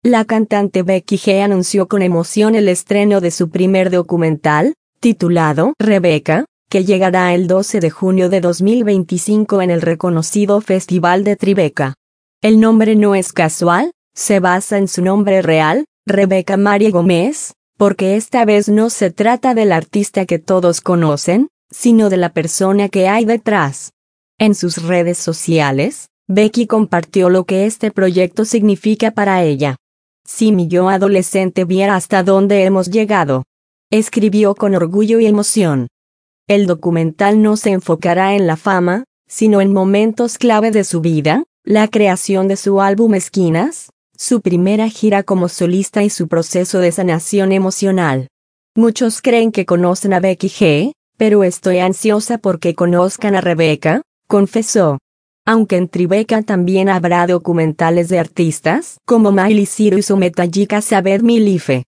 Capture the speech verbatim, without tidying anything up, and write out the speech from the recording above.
La cantante Becky G anunció con emoción el estreno de su primer documental, titulado Rebeca, que llegará el doce de junio de dos mil veinticinco en el reconocido Festival de Tribeca. El nombre no es casual, se basa en su nombre real, Rebeca Marie Gómez, porque esta vez no se trata del artista que todos conocen, sino de la persona que hay detrás. En sus redes sociales, Becky compartió lo que este proyecto significa para ella. Si mi yo adolescente viera hasta dónde hemos llegado, escribió con orgullo y emoción. El documental no se enfocará en la fama, sino en momentos clave de su vida, la creación de su álbum Esquinas, su primera gira como solista y su proceso de sanación emocional. Muchos creen que conocen a Becky G, pero estoy ansiosa porque conozcan a Rebeca, confesó. Aunque en Tribeca también habrá documentales de artistas como Miley Cyrus o Metallica Sabed Milife.